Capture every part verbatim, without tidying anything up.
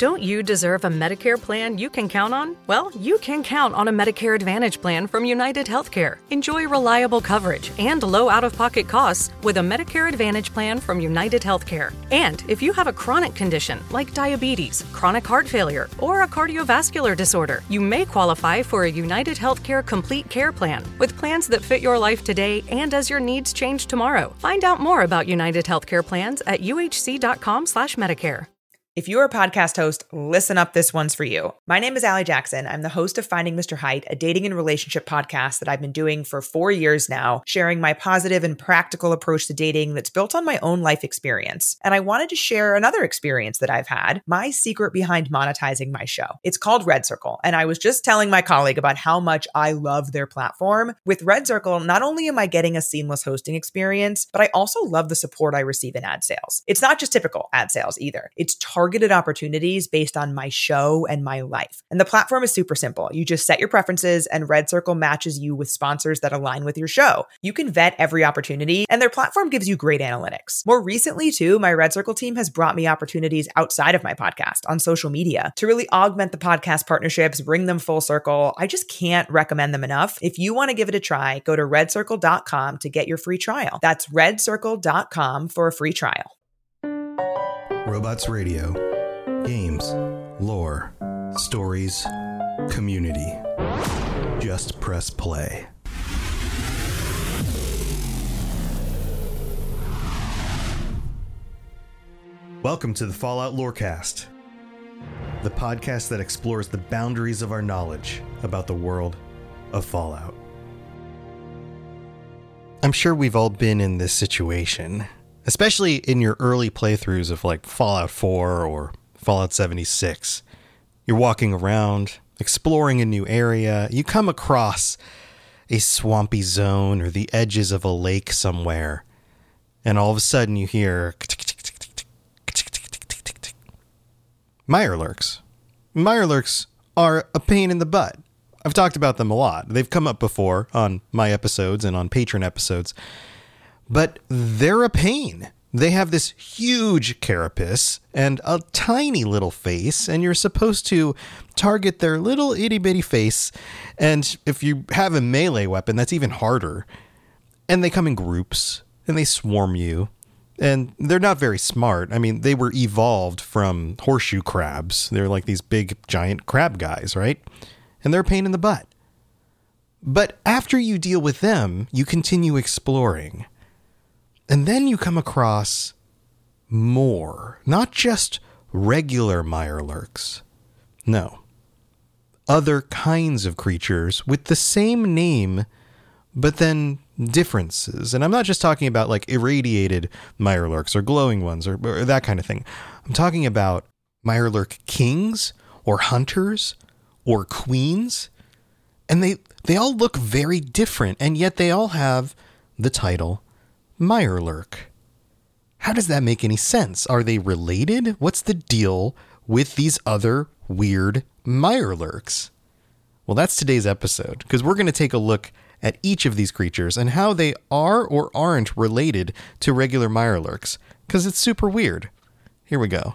Don't you deserve a Medicare plan you can count on? Well, you can count on a Medicare Advantage plan from United Healthcare. Enjoy reliable coverage and low out-of-pocket costs with a Medicare Advantage plan from United Healthcare. And if you have a chronic condition like diabetes, chronic heart failure, or a cardiovascular disorder, you may qualify for a United Healthcare Complete Care plan with plans that fit your life today and as your needs change tomorrow. Find out more about United Healthcare plans at uhc.com slash Medicare. If you're a podcast host, listen up, this one's for you. My name is Allie Jackson. I'm the host of Finding Mister Height, a dating and relationship podcast that I've been doing for four years now, sharing my positive and practical approach to dating that's built on my own life experience. And I wanted to share another experience that I've had, my secret behind monetizing my show. It's called Red Circle, and I was just telling my colleague about how much I love their platform. With Red Circle, not only am I getting a seamless hosting experience, but I also love the support I receive in ad sales. It's not just typical ad sales either. It's targeted targeted opportunities based on my show and my life. And the platform is super simple. You just set your preferences and Red Circle matches you with sponsors that align with your show. You can vet every opportunity and their platform gives you great analytics. More recently too, my Red Circle team has brought me opportunities outside of my podcast on social media to really augment the podcast partnerships, bring them full circle. I just can't recommend them enough. If you want to give it a try, go to red circle dot com to get your free trial. That's red circle dot com for a free trial. Robots Radio. Games, lore, stories, community. Just press play. Welcome to the Fallout Lorecast, the podcast that explores the boundaries of our knowledge about the world of Fallout. I'm sure we've all been in this situation, especially in your early playthroughs of like Fallout four or Fallout seventy-six. You're walking around, exploring a new area. You come across a swampy zone or the edges of a lake somewhere, and all of a sudden you hear Mirelurks. Mirelurks are a pain in the butt. I've talked about them a lot. They've come up before on my episodes and on Patreon episodes, but they're a pain. They have this huge carapace and a tiny little face, and you're supposed to target their little itty-bitty face, and if you have a melee weapon, that's even harder. And they come in groups, and they swarm you, and they're not very smart. I mean, they were evolved from horseshoe crabs. They're like these big, giant crab guys, right? And they're a pain in the butt. But after you deal with them, you continue exploring. And then you come across more, not just regular Mirelurks. No, other kinds of creatures with the same name, but then differences. And I'm not just talking about like irradiated Mirelurks or glowing ones or, or that kind of thing. I'm talking about Mirelurk kings or hunters or queens. And they, they all look very different, and yet they all have the title Mirelurk. How does that make any sense? Are they related? What's the deal with these other weird Mirelurks? Well, that's today's episode, because we're going to take a look at each of these creatures and how they are or aren't related to regular Mirelurks, because it's super weird. Here we go.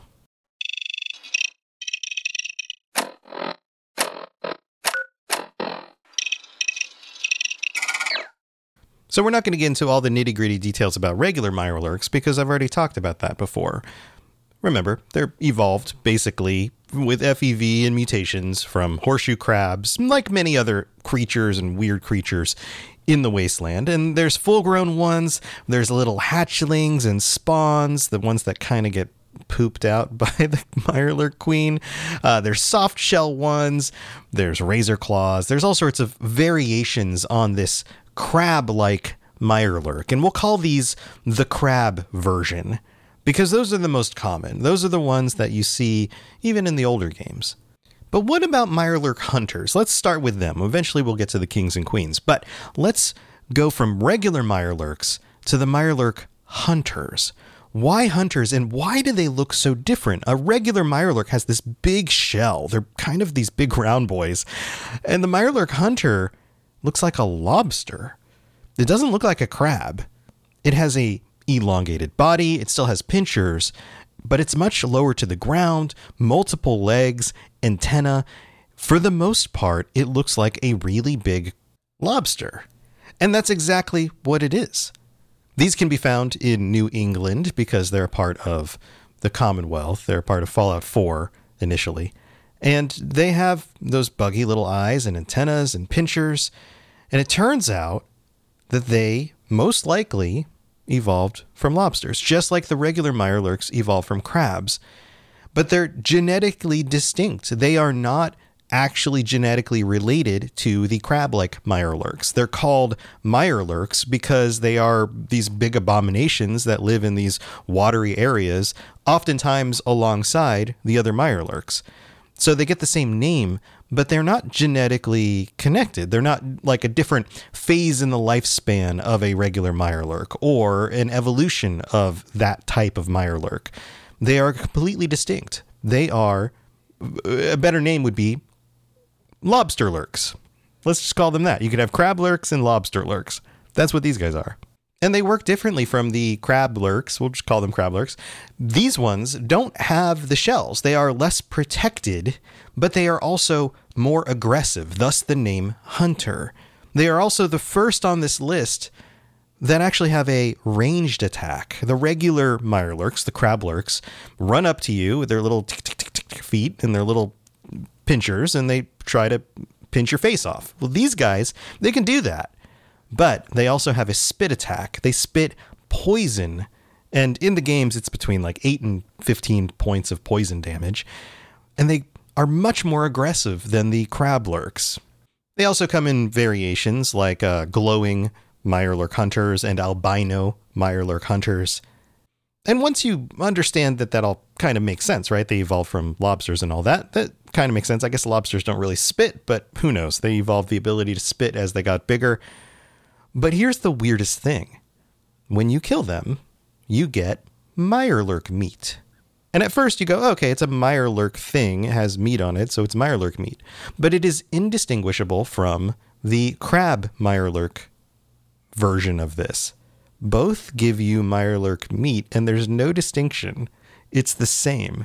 So we're not going to get into all the nitty-gritty details about regular Mirelurks because I've already talked about that before. Remember, they're evolved, basically, with F E V and mutations from horseshoe crabs, like many other creatures and weird creatures in the wasteland. And there's full-grown ones, there's little hatchlings and spawns, the ones that kind of get pooped out by the Mirelurk queen. Uh, there's soft shell ones, there's razor claws, there's all sorts of variations on this crab-like Mirelurk, and we'll call these the crab version because those are the most common. Those are the ones that you see even in the older games. But what about Mirelurk hunters? Let's start with them. Eventually we'll get to the kings and queens, but let's go from regular Mirelurks to the Mirelurk hunters. Why hunters, and why do they look so different? A regular Mirelurk has this big shell. They're kind of these big round boys, and the Mirelurk hunter looks like a lobster. It doesn't look like a crab. It has a elongated body. It still has pinchers, but it's much lower to the ground, multiple legs, antenna. For the most part, it looks like a really big lobster. And that's exactly what it is. These can be found in New England because they're a part of the Commonwealth. They're a part of Fallout four initially. And they have those buggy little eyes and antennas and pinchers. And it turns out that they most likely evolved from lobsters, just like the regular mirelurks evolved from crabs. But they're genetically distinct. They are not actually genetically related to the crab-like mirelurks. They're called mirelurks because they are these big abominations that live in these watery areas, oftentimes alongside the other mirelurks. So they get the same name, but they're not genetically connected. They're not like a different phase in the lifespan of a regular mirelurk or an evolution of that type of mirelurk. They are completely distinct. They are, a better name would be lobster lurks. Let's just call them that. You could have crab lurks and lobster lurks. That's what these guys are. And they work differently from the crab lurks. We'll just call them crab lurks. These ones don't have the shells. They are less protected, but they are also more aggressive, thus the name hunter. They are also the first on this list that actually have a ranged attack. The regular mirelurks, the crab lurks, run up to you with their little tick, tick, tick, tick, tick feet and their little pinchers, and they try to pinch your face off. Well, these guys, they can do that, but they also have a spit attack. They spit poison, and in the games, it's between like eight and fifteen points of poison damage, and they are much more aggressive than the crab lurks. They also come in variations like uh, glowing mirelurk hunters and albino mirelurk hunters. And once you understand that that all kind of makes sense, right? They evolved from lobsters and all that. That kind of makes sense. I guess lobsters don't really spit, but who knows? They evolved the ability to spit as they got bigger. But here's the weirdest thing. When you kill them, you get mirelurk meat. And at first you go, okay, it's a mirelurk thing. It has meat on it, so it's mirelurk meat. But it is indistinguishable from the crab mirelurk version of this. Both give you mirelurk meat, and there's no distinction. It's the same.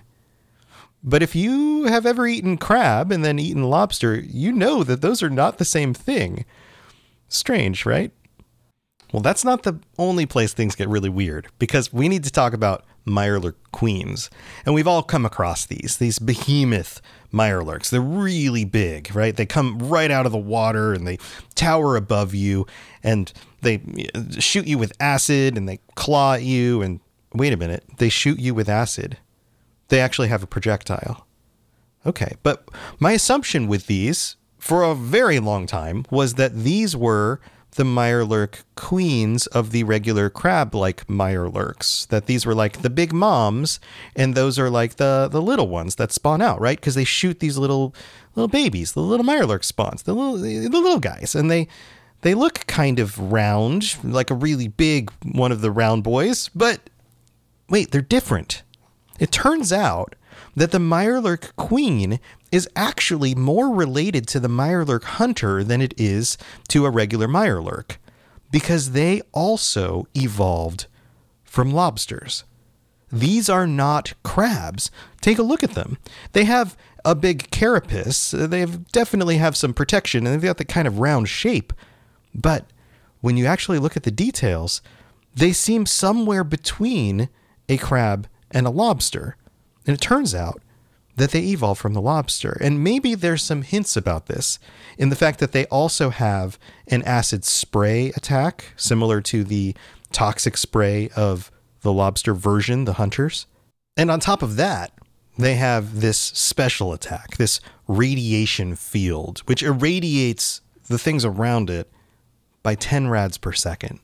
But if you have ever eaten crab and then eaten lobster, you know that those are not the same thing. Strange, right? Well, that's not the only place things get really weird, because we need to talk about mirelurk queens. And we've all come across these, these behemoth mirelurks. They're really big, right? They come right out of the water and they tower above you and they shoot you with acid and they claw at you. And wait a minute, they shoot you with acid. They actually have a projectile. Okay, but my assumption with these for a very long time was that these were the mirelurk queens of the regular crab-like mirelurks, that these were like the big moms, and those are like the, the little ones that spawn out, right? Because they shoot these little little babies, the little mirelurk spawns, the little the little guys, and they they look kind of round, like a really big one of the round boys, but wait, they're different. It turns out that the mirelurk queen is actually more related to the mirelurk hunter than it is to a regular mirelurk, because they also evolved from lobsters. These are not crabs. Take a look at them. They have a big carapace. They have, definitely have some protection, and they've got the kind of round shape. But when you actually look at the details, they seem somewhere between a crab and a lobster. And it turns out that they evolved from the lobster. And maybe there's some hints about this in the fact that they also have an acid spray attack, similar to the toxic spray of the lobster version, the hunters. And on top of that, they have this special attack, this radiation field, which irradiates the things around it by ten rads per second.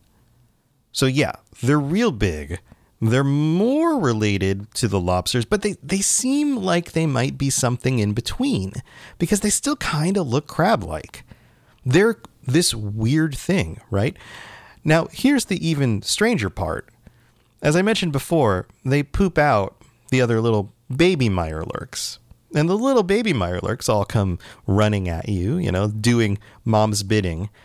So yeah, they're real big. They're more related to the lobsters, but they, they seem like they might be something in between, because they still kind of look crab-like. They're this weird thing, right? Now, here's the even stranger part. As I mentioned before, they poop out the other little baby mirelurks. And the little baby mirelurks all come running at you, you know, doing mom's bidding.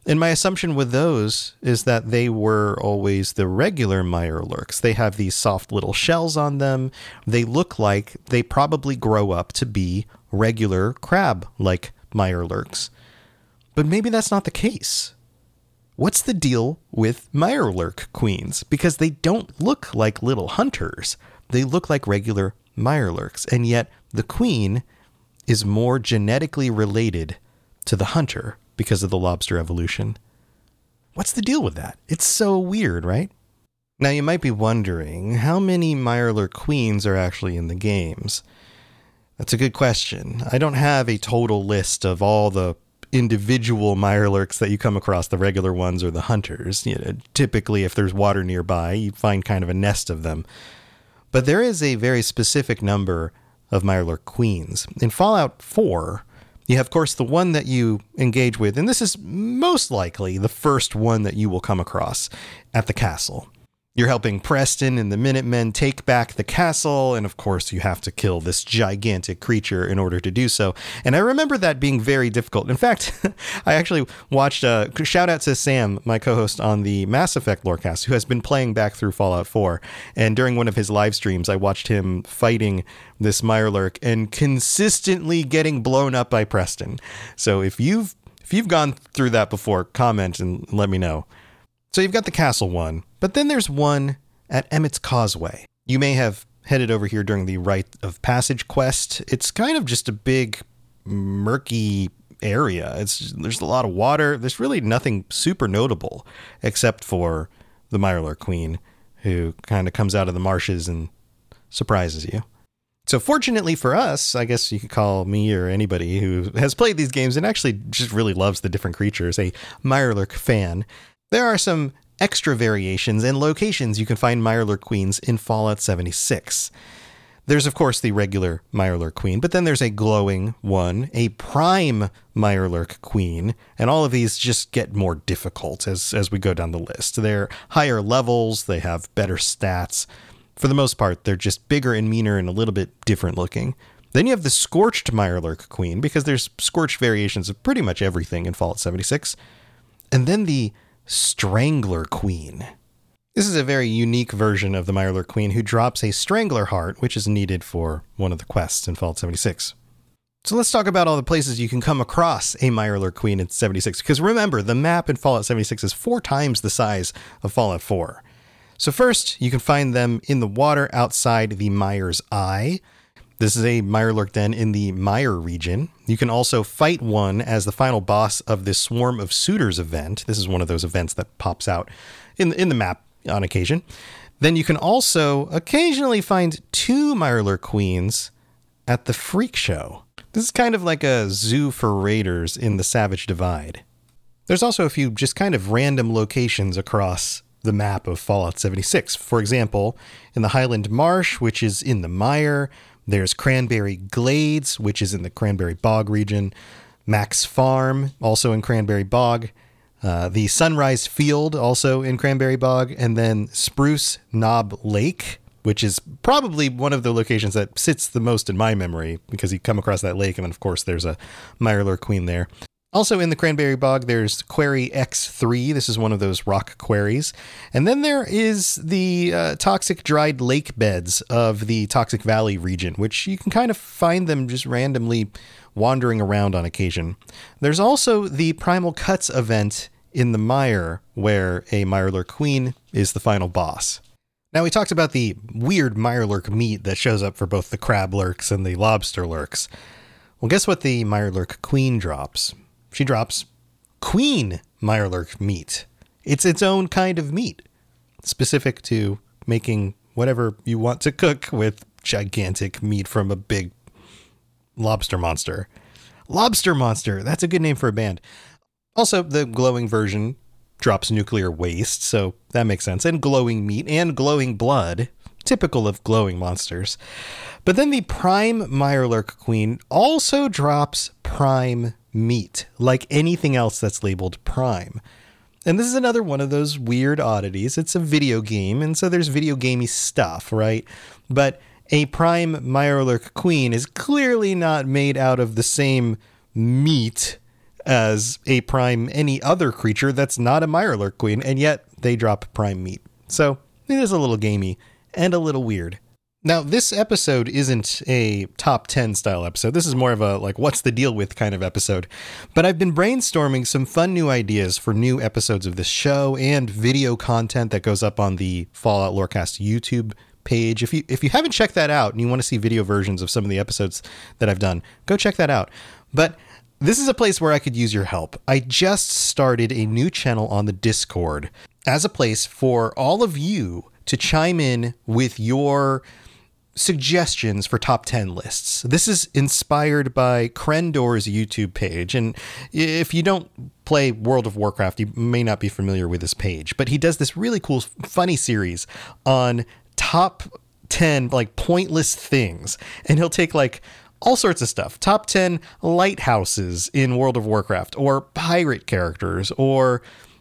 And my assumption with those is that they were always the regular Mirelurks. They have these soft little shells on them. They look like they probably grow up to be regular crab-like Mirelurks. But maybe that's not the case. What's the deal with Mirelurk queens? Because they don't look like little hunters. They look like regular Mirelurks. And yet the queen is more genetically related to the hunter because of the lobster evolution. What's the deal with that? It's so weird, right? Now you might be wondering, how many Mirelurk queens are actually in the games? That's a good question. I don't have a total list of all the individual Mirelurks that you come across, the regular ones or the hunters. You know, typically, if there's water nearby, you find kind of a nest of them. But there is a very specific number of Mirelurk queens. In Fallout four, you have, of course, the one that you engage with, and this is most likely the first one that you will come across at the castle. You're helping Preston and the Minutemen take back the castle, and of course you have to kill this gigantic creature in order to do so. And I remember that being very difficult. In fact, I actually watched, uh, shout out to Sam, my co-host on the Mass Effect Lorecast, who has been playing back through Fallout four. And during one of his live streams, I watched him fighting this Mirelurk and consistently getting blown up by Preston. So if you've, if you've gone through that before, comment and let me know. So you've got the castle one, but then there's one at Emmett's Causeway. You may have headed over here during the Rite of Passage quest. It's kind of just a big, murky area. It's there's a lot of water. There's really nothing super notable except for the Mirelurk Queen, who kind of comes out of the marshes and surprises you. So fortunately for us, I guess you could call me or anybody who has played these games and actually just really loves the different creatures a Mirelurk fan. There are some extra variations and locations you can find Mirelurk queens in Fallout seventy-six. There's, of course, the regular Mirelurk queen, but then there's a glowing one, a prime Mirelurk queen, and all of these just get more difficult as, as we go down the list. They're higher levels, they have better stats. For the most part, they're just bigger and meaner and a little bit different looking. Then you have the Scorched Mirelurk queen, because there's Scorched variations of pretty much everything in Fallout seventy-six. And then the Strangler Queen. This is a very unique version of the Mirelurk Queen who drops a Strangler Heart, which is needed for one of the quests in Fallout seventy-six. So let's talk about all the places you can come across a Mirelurk Queen in seventy-six, because remember, the map in Fallout seventy-six is four times the size of Fallout four. So first, you can find them in the water outside the Mire's Eye. This is a Mirelurk den in the Mire region. You can also fight one as the final boss of this Swarm of Suitors event. This is one of those events that pops out in, in the map on occasion. Then you can also occasionally find two Mirelurk queens at the Freak Show. This is kind of like a zoo for raiders in the Savage Divide. There's also a few just kind of random locations across the map of Fallout seventy-six. For example, in the Highland Marsh, which is in the Mire. There's Cranberry Glades, which is in the Cranberry Bog region. Max Farm, also in Cranberry Bog. Uh, the Sunrise Field, also in Cranberry Bog. And then Spruce Knob Lake, which is probably one of the locations that sits the most in my memory, because you come across that lake, and then, of course, there's a Mirelurk Queen there. Also in the Cranberry Bog, there's Quarry X three. This is one of those rock quarries. And then there is the uh, toxic dried lake beds of the Toxic Valley region, which you can kind of find them just randomly wandering around on occasion. There's also the Primal Cuts event in the Mire, where a Mirelurk Queen is the final boss. Now, we talked about the weird Mirelurk meat that shows up for both the crab lurks and the lobster lurks. Well, guess what the Mirelurk Queen drops? She drops Queen Mirelurk meat. It's its own kind of meat, specific to making whatever you want to cook with gigantic meat from a big lobster monster. Lobster Monster, that's a good name for a band. Also, the glowing version drops nuclear waste, so that makes sense. And glowing meat and glowing blood, typical of glowing monsters. But then the Prime Mirelurk Queen also drops prime meat, like anything else that's labeled prime. And this is another one of those weird oddities. It's a video game, and so there's video gamey stuff, right? But a prime Mirelurk Queen is clearly not made out of the same meat as a prime any other creature that's not a Mirelurk queen, and yet they drop prime meat. So it is a little gamey and a little weird. Now, this episode isn't a top ten style episode. This is more of a, like, what's the deal with kind of episode. But I've been brainstorming some fun new ideas for new episodes of this show and video content that goes up on the Fallout Lorecast YouTube page. If you if you haven't checked that out and you want to see video versions of some of the episodes that I've done, go check that out. But this is a place where I could use your help. I just started a new channel on the Discord as a place for all of you to chime in with your suggestions for top ten lists. This is inspired by Krendor's YouTube page. And if you don't play World of Warcraft, you may not be familiar with this page, but he does this really cool, funny series on top ten, like, pointless things. And he'll take, like, all sorts of stuff. Top ten lighthouses in World of Warcraft, or pirate characters, or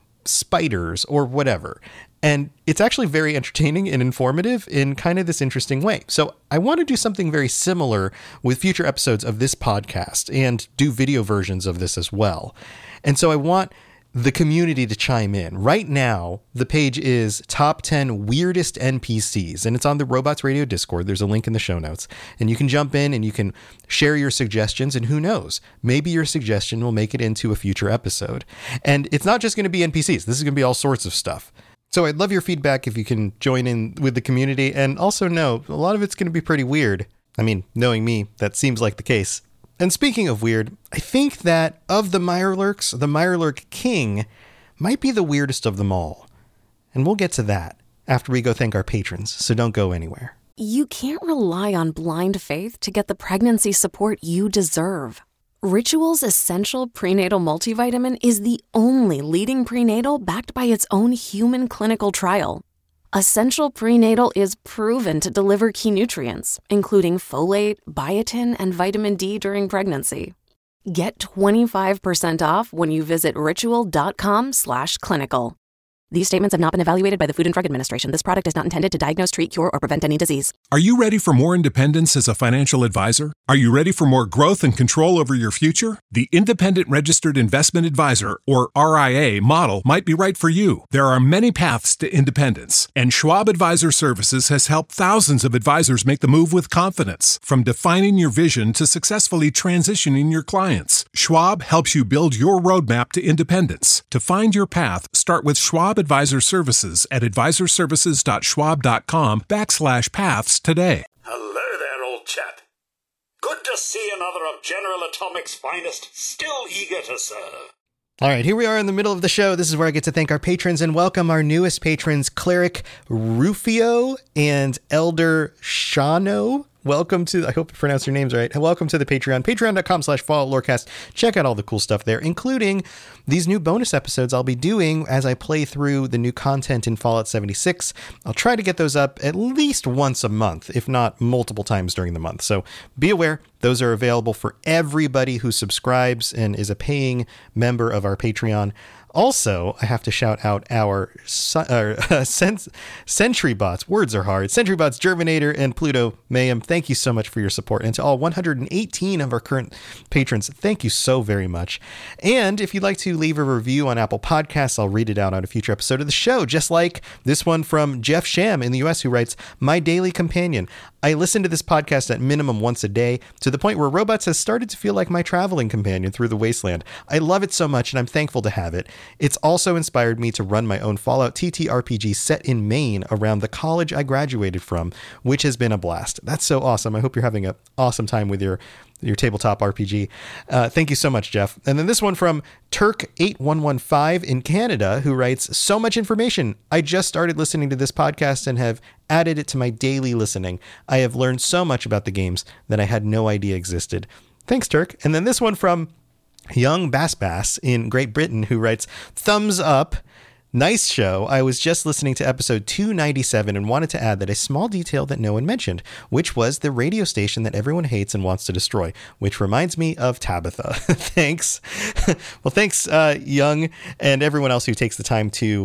spiders, or whatever. And it's actually very entertaining and informative in kind of this interesting way. So I want to do something very similar with future episodes of this podcast and do video versions of this as well. And so I want the community to chime in. Right now, the page is top ten weirdest N P Cs, and it's on the Robots Radio Discord. There's a link in the show notes, and you can jump in and you can share your suggestions, and who knows, maybe your suggestion will make it into a future episode. And it's not just going to be N P Cs. This is going to be all sorts of stuff. So I'd love your feedback if you can join in with the community, and also know a lot of it's going to be pretty weird. I mean, knowing me, that seems like the case. And speaking of weird, I think that of the Mirelurks, the Mirelurk King might be the weirdest of them all. And we'll get to that after we go thank our patrons, so don't go anywhere. You can't rely on blind faith to get the pregnancy support you deserve. Ritual's Essential Prenatal Multivitamin is the only leading prenatal backed by its own human clinical trial. Essential Prenatal is proven to deliver key nutrients, including folate, biotin, and vitamin D during pregnancy. Get twenty-five percent off when you visit ritual.com slash clinical. These statements have not been evaluated by the Food and Drug Administration. This product is not intended to diagnose, treat, cure, or prevent any disease. Are you ready for more independence as a financial advisor? Are you ready for more growth and control over your future? The Independent Registered Investment Advisor, or R I A, model might be right for you. There are many paths to independence, and Schwab Advisor Services has helped thousands of advisors make the move with confidence. From defining your vision to successfully transitioning your clients, Schwab helps you build your roadmap to independence. To find your path, start with Schwab Advisor Services at advisorservices.schwab.com backslash paths today. Hello there, old chap. Good to see another of General Atomic's finest, still eager to serve. All right, here we are in the middle of the show. This is where I get to thank our patrons and welcome our newest patrons, Cleric Rufio and Elder Shano. Welcome to, I hope I pronounced your names right. Welcome to the Patreon, patreon.com slash Fallout Lorecast. Check out all the cool stuff there, including these new bonus episodes I'll be doing as I play through the new content in Fallout seventy-six. I'll try to get those up at least once a month, if not multiple times during the month. So be aware, those are available for everybody who subscribes and is a paying member of our Patreon. Also, I have to shout out our uh, Sentry Bots. Words are hard. Sentry Bots, Germinator, and Pluto Mayhem. Thank you so much for your support. And to all one hundred eighteen of our current patrons, thank you so very much. And if you'd like to leave a review on Apple Podcasts, I'll read it out on a future episode of the show, just like this one from Jeff Sham in the U S, who writes, "My daily companion. I listen to this podcast at minimum once a day, to the point where Robots has started to feel like my traveling companion through the wasteland. I love it so much, and I'm thankful to have it. It's also inspired me to run my own Fallout T T R P G set in Maine around the college I graduated from, which has been a blast." That's so awesome. I hope you're having an awesome time with your your tabletop R P G. Uh, thank you so much, Jeff. And then this one from Turk eight one one five in Canada, who writes, "So much information. I just started listening to this podcast and have added it to my daily listening. I have learned so much about the games that I had no idea existed." Thanks, Turk. And then this one from Young Bass Bass in Great Britain, who writes, "Thumbs up. Nice show. I was just listening to episode two ninety-seven and wanted to add that a small detail that no one mentioned, which was the radio station that everyone hates and wants to destroy, which reminds me of Tabitha." Thanks. Well, thanks, uh, Young, and everyone else who takes the time to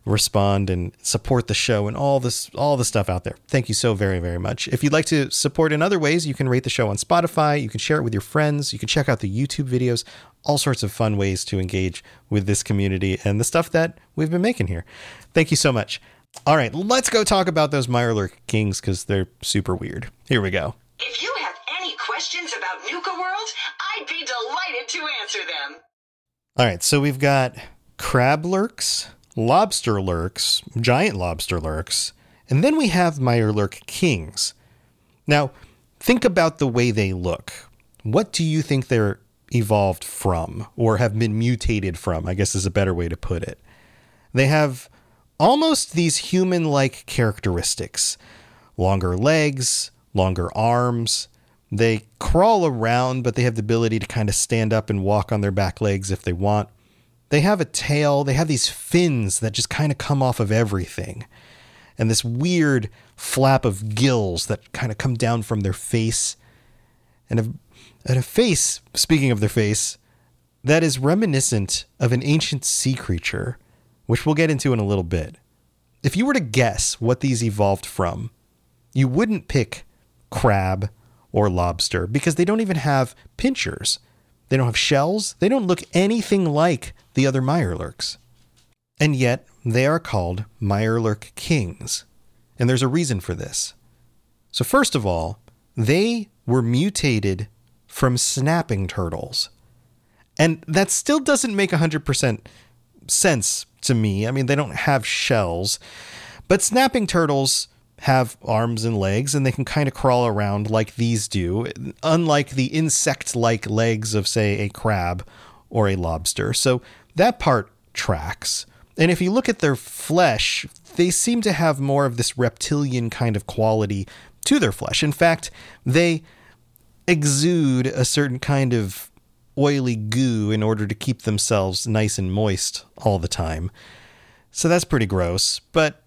respond and support the show and all this, all the stuff out there. Thank you so very, very much. If you'd like to support in other ways, you can rate the show on Spotify. You can share it with your friends. You can check out the YouTube videos, all sorts of fun ways to engage with this community and the stuff that we've been making here. Thank you so much. All right, let's go talk about those Mirelurk Kings because they're super weird. Here we go. If you have any questions about Nuka World, I'd be delighted to answer them. All right, so we've got crab lurks, lobster lurks, giant lobster lurks, and then we have Mirelurk Kings. Now, think about the way they look. What do you think they're evolved from or have been mutated from, I guess is a better way to put it. They have almost these human-like characteristics. Longer legs, longer arms. They crawl around, but they have the ability to kind of stand up and walk on their back legs if they want. They have a tail. They have these fins that just kind of come off of everything. And this weird flap of gills that kind of come down from their face. And a, and a face, speaking of their face, that is reminiscent of an ancient sea creature, which we'll get into in a little bit. If you were to guess what these evolved from, you wouldn't pick crab or lobster because they don't even have pinchers. They don't have shells. They don't look anything like the other Mirelurks. And yet they are called Mirelurk Kings. And there's a reason for this. So first of all, they were mutated from snapping turtles. And that still doesn't make one hundred percent sense to me. I mean, they don't have shells, but snapping turtles have arms and legs, and they can kind of crawl around like these do, unlike the insect-like legs of, say, a crab or a lobster. So that part tracks. And if you look at their flesh, they seem to have more of this reptilian kind of quality to their flesh. In fact, they exude a certain kind of oily goo in order to keep themselves nice and moist all the time. So that's pretty gross, but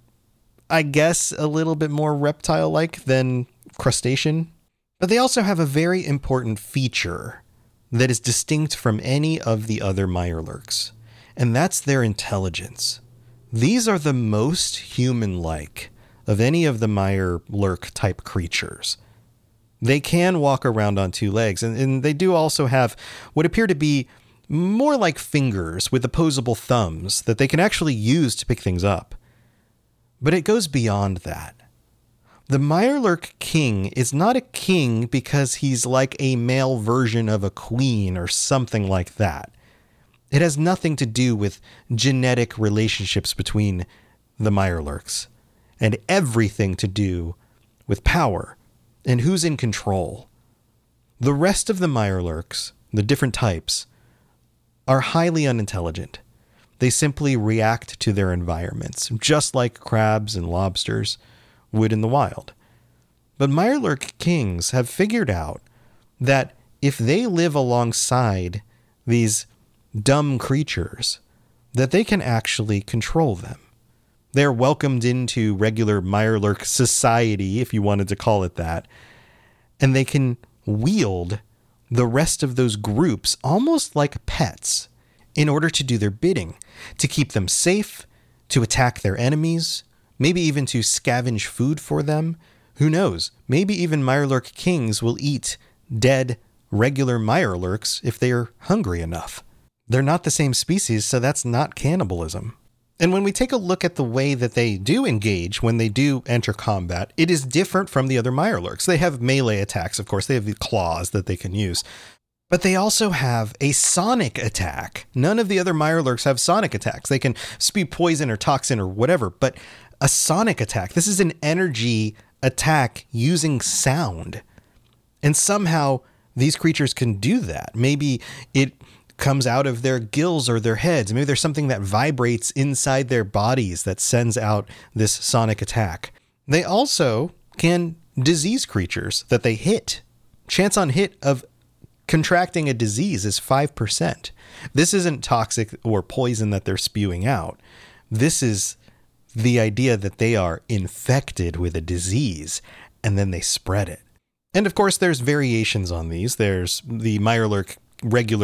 I guess a little bit more reptile-like than crustacean. But they also have a very important feature that is distinct from any of the other Mirelurks, and that's their intelligence. These are the most human-like of any of the Mirelurk-type creatures. They can walk around on two legs, and, and they do also have what appear to be more like fingers with opposable thumbs that they can actually use to pick things up. But it goes beyond that. The Mirelurk King is not a king because he's like a male version of a queen or something like that. It has nothing to do with genetic relationships between the Mirelurks, and everything to do with power and who's in control. The rest of the Mirelurks, the different types, are highly unintelligent. They simply react to their environments, just like crabs and lobsters would in the wild. But Mirelurk Kings have figured out that if they live alongside these dumb creatures, that they can actually control them. They're welcomed into regular Mirelurk society, if you wanted to call it that, and they can wield the rest of those groups almost like pets in order to do their bidding, to keep them safe, to attack their enemies, maybe even to scavenge food for them. Who knows? Maybe even Mirelurk Kings will eat dead, regular Mirelurks if they are hungry enough. They're not the same species, so that's not cannibalism. And when we take a look at the way that they do engage when they do enter combat, it is different from the other Mirelurks. They have melee attacks, of course. They have the claws that they can use. But they also have a sonic attack. None of the other Mirelurks have sonic attacks. They can spew poison or toxin or whatever, but a sonic attack, this is an energy attack using sound. And somehow these creatures can do that. Maybe it comes out of their gills or their heads. Maybe there's something that vibrates inside their bodies that sends out this sonic attack. They also can disease creatures that they hit. Chance on hit of contracting a disease is five percent. This isn't toxic or poison that they're spewing out. This is the idea that they are infected with a disease and then they spread it. And of course, there's variations on these. There's the Mirelurk regular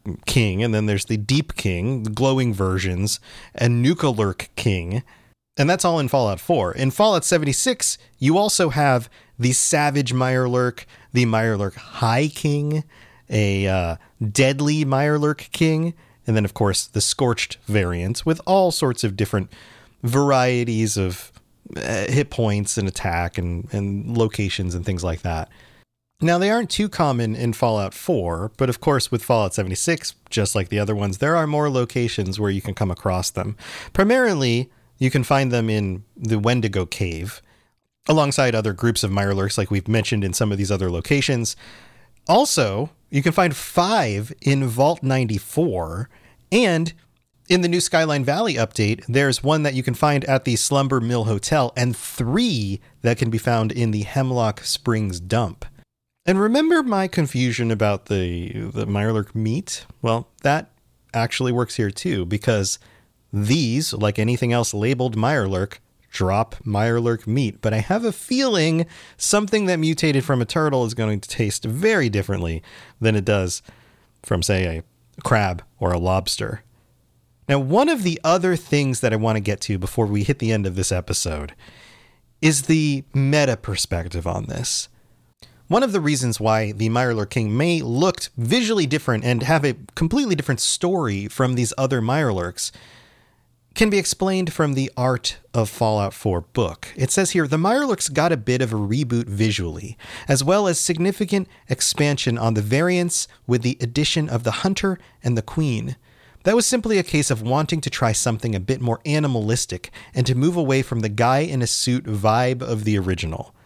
King, and then there's the Deep King, the glowing versions, and Nuka-Lurk King. And that's all in Fallout four. In Fallout seventy-six, you also have the Savage Mirelurk, the Mirelurk High King, a uh, Deadly Mirelurk King, and then, of course, the Scorched variant with all sorts of different varieties of uh, hit points and attack and, and locations and things like that. Now, they aren't too common in Fallout four, but of course with Fallout seventy-six, just like the other ones, there are more locations where you can come across them. Primarily, you can find them in the Wendigo Cave, alongside other groups of Mirelurks like we've mentioned in some of these other locations. Also, you can find five in Vault ninety-four, and in the new Skyline Valley update, there's one that you can find at the Slumber Mill Hotel, and three that can be found in the Hemlock Springs Dump. And remember my confusion about the, the Mirelurk meat? Well, that actually works here too, because these, like anything else labeled Mirelurk, drop Mirelurk meat. But I have a feeling something that mutated from a turtle is going to taste very differently than it does from, say, a crab or a lobster. Now, one of the other things that I want to get to before we hit the end of this episode is the meta perspective on this. One of the reasons why the Mirelurk King may look visually different and have a completely different story from these other Mirelurks can be explained from the Art of Fallout four book. It says here, the Mirelurks got a bit of a reboot visually, as well as significant expansion on the variants with the addition of the Hunter and the Queen. That was simply a case of wanting to try something a bit more animalistic and to move away from the guy in a suit vibe of the original.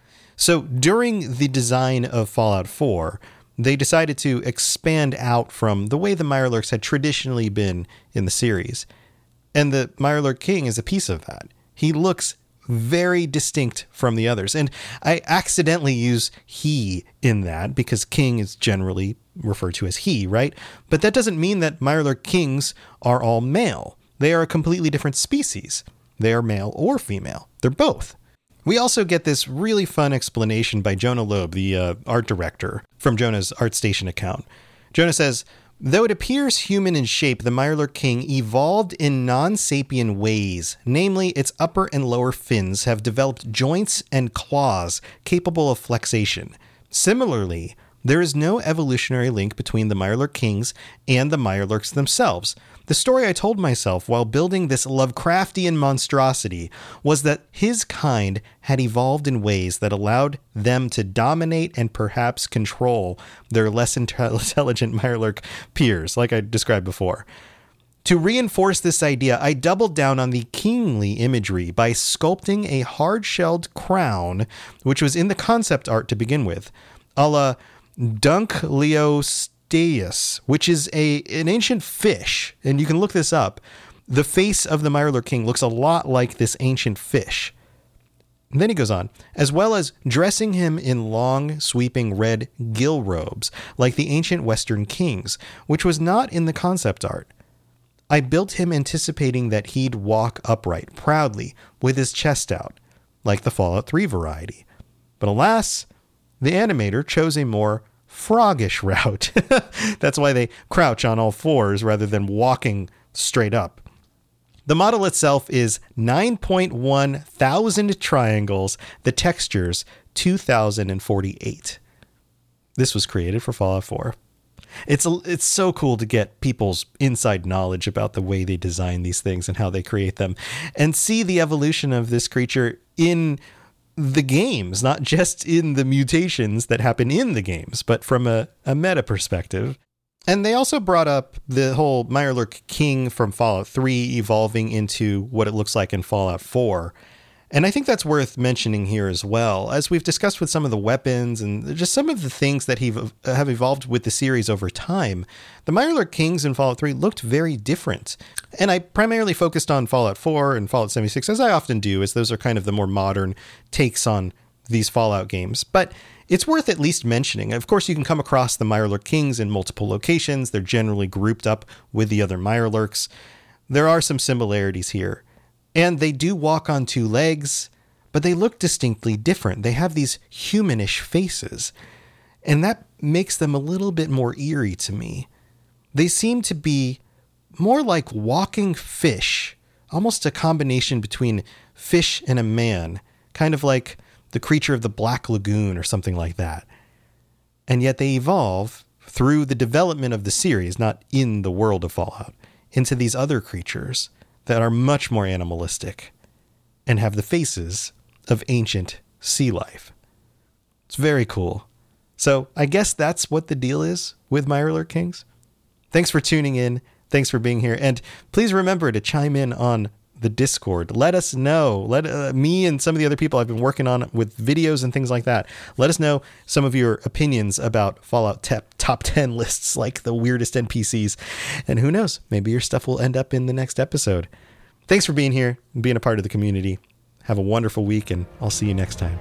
So during the design of Fallout four, they decided to expand out from the way the Mirelurks had traditionally been in the series. And the Mirelurk King is a piece of that. He looks very distinct from the others. And I accidentally use he in that because king is generally referred to as he, right? But that doesn't mean that Mirelurk Kings are all male. They are a completely different species. They are male or female. They're both. We also get this really fun explanation by Jonah Loeb, the uh, art director, from Jonah's ArtStation account. Jonah says, though it appears human in shape, the Mirelurk King evolved in non-sapien ways. Namely, its upper and lower fins have developed joints and claws capable of flexation. Similarly, there is no evolutionary link between the Mirelurk Kings and the Mirelurks themselves. The story I told myself while building this Lovecraftian monstrosity was that his kind had evolved in ways that allowed them to dominate and perhaps control their less intelligent Mirelurk peers, like I described before. To reinforce this idea, I doubled down on the kingly imagery by sculpting a hard-shelled crown, which was in the concept art to begin with, a la Dunkleosteus, which is a an ancient fish, and you can look this up. The face of the Mirelurk King looks a lot like this ancient fish. And then he goes on, as well as dressing him in long, sweeping red gill robes, like the ancient Western kings, which was not in the concept art. I built him anticipating that he'd walk upright, proudly, with his chest out, like the Fallout three variety. But alas, the animator chose a more froggish route. That's why they crouch on all fours rather than walking straight up. The model itself is nine point one thousand triangles, the textures two thousand forty-eight. This was created for Fallout four. It's a, it's so cool to get people's inside knowledge about the way they design these things and how they create them, and see the evolution of this creature in the games, not just in the mutations that happen in the games, but from a, a meta perspective. And they also brought up the whole Mirelurk King from Fallout three evolving into what it looks like in Fallout four. And I think that's worth mentioning here as well, as we've discussed with some of the weapons and just some of the things that have evolved with the series over time. The Mirelurk Kings in Fallout three looked very different. And I primarily focused on Fallout four and Fallout seventy-six, as I often do, as those are kind of the more modern takes on these Fallout games. But it's worth at least mentioning. Of course, you can come across the Mirelurk Kings in multiple locations. They're generally grouped up with the other Mirelurks. There are some similarities here. And they do walk on two legs, but they look distinctly different. They have these humanish faces, and that makes them a little bit more eerie to me. they seem to be more like walking fish, almost a combination between fish and a man, kind of like the creature of the Black Lagoon or something like that. And yet they evolve through the development of the series, not in the world of Fallout, into these other creatures that are much more animalistic and have the faces of ancient sea life. It's very cool. So I guess that's what the deal is with Mirelurk Kings. Thanks for tuning in. Thanks for being here. And please remember to chime in on the Discord. Let us know. Let uh, me and some of the other people I've been working on with videos and things like that. Let us know some of your opinions about Fallout te- top ten lists, like the weirdest N P Cs. And who knows, maybe your stuff will end up in the next episode. Thanks for being here and being a part of the community. Have a wonderful week, and I'll see you next time.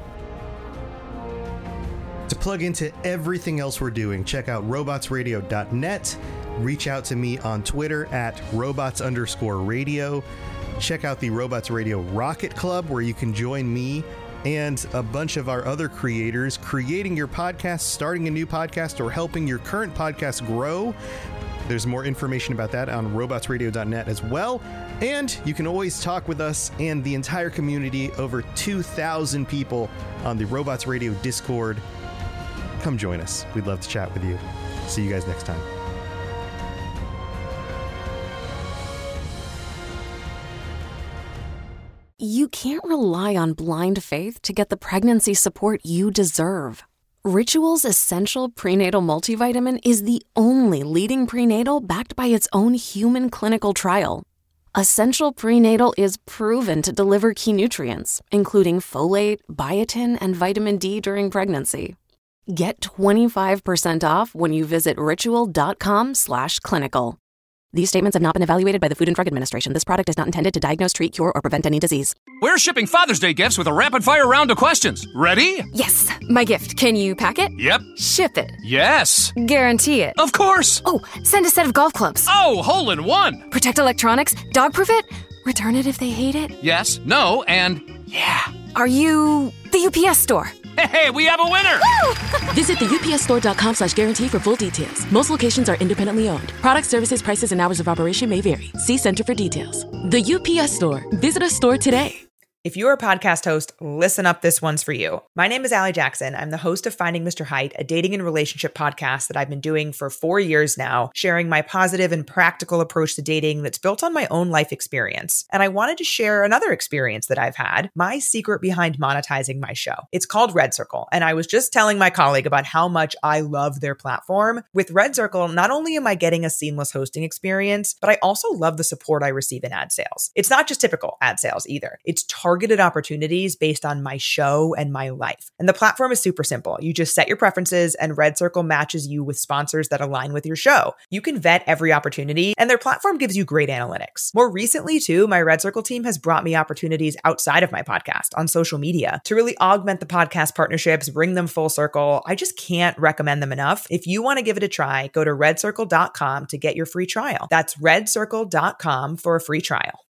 To plug into everything else we're doing, check out robots radio dot net. Reach out to me on Twitter at robots underscore radio. Check out the Robots Radio Rocket Club, where you can join me and a bunch of our other creators creating your podcast, starting a new podcast, or helping your current podcast grow. There's more information about that on robots radio dot net as well. And you can always talk with us and the entire community, over two thousand people on the Robots Radio Discord. Come join us. We'd love to chat with you. See you guys next time. You can't rely on blind faith to get the pregnancy support you deserve. Ritual's Essential Prenatal Multivitamin is the only leading prenatal backed by its own human clinical trial. Essential Prenatal is proven to deliver key nutrients, including folate, biotin, and vitamin D during pregnancy. Get twenty-five percent off when you visit ritual.com slash clinical. These statements have not been evaluated by the Food and Drug Administration. This product is not intended to diagnose, treat, cure, or prevent any disease. We're shipping Father's Day gifts with a rapid-fire round of questions. Ready? Yes. My gift. Can you pack it? Yep. Ship it? Yes. Guarantee it? Of course. Oh, send a set of golf clubs. Oh, hole in one. Protect electronics? Dog-proof it? Return it if they hate it? Yes, no, and yeah. Are you the U P S store? Hey, we have a winner! Visit the U P S store dot com slash guarantee for full details. Most locations are independently owned. Product services, prices, and hours of operation may vary. See Center for details. The U P S Store. Visit a store today. If you're a podcast host, listen up, this one's for you. My name is Allie Jackson. I'm the host of Finding Mister Height, a dating and relationship podcast that I've been doing for four years now, sharing my positive and practical approach to dating that's built on my own life experience. And I wanted to share another experience that I've had, my secret behind monetizing my show. It's called Red Circle, and I was just telling my colleague about how much I love their platform. With Red Circle, not only am I getting a seamless hosting experience, but I also love the support I receive in ad sales. It's not just typical ad sales either. It's targeted targeted opportunities based on my show and my life. And the platform is super simple. You just set your preferences and Red Circle matches you with sponsors that align with your show. You can vet every opportunity and their platform gives you great analytics. More recently too, my Red Circle team has brought me opportunities outside of my podcast on social media to really augment the podcast partnerships, bring them full circle. I just can't recommend them enough. If you want to give it a try, go to red circle dot com to get your free trial. That's red circle dot com for a free trial.